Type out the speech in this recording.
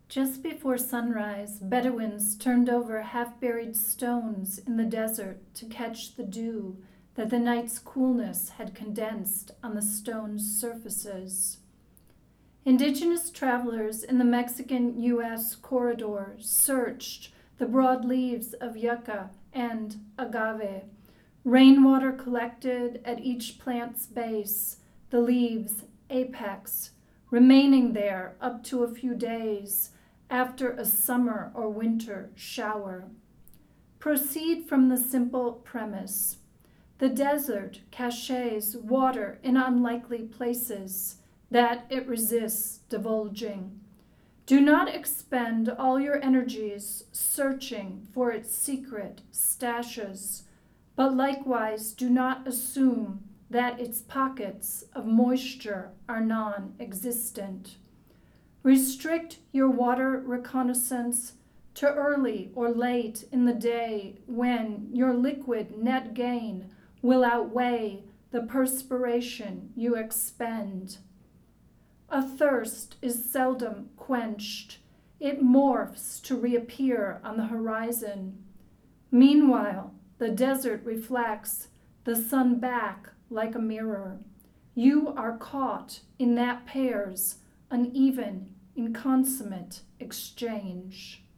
Just before sunrise, Bedouins turned over half-buried stones in the desert to catch the dew that the night's coolness had condensed on the stone's surfaces. Indigenous travelers in the Mexican-U.S. corridor searched the broad leaves of yucca and agave. Rainwater collected at each plant's base, the leaves' apex, remaining there up to a few days after a summer or winter shower. Proceed from the simple premise. The desert caches water in unlikely places that it resists divulging. Do not expend all your energies searching for its secret stashes, but likewise do not assume that its pockets of moisture are non-existent. Restrict your water reconnaissance to early or late in the day when your liquid net gain will outweigh the perspiration you expend. A thirst is seldom quenched. It morphs to reappear on the horizon. Meanwhile, the desert reflects the sun back like a mirror. You are caught in that pair's uneven, inconsummate exchange.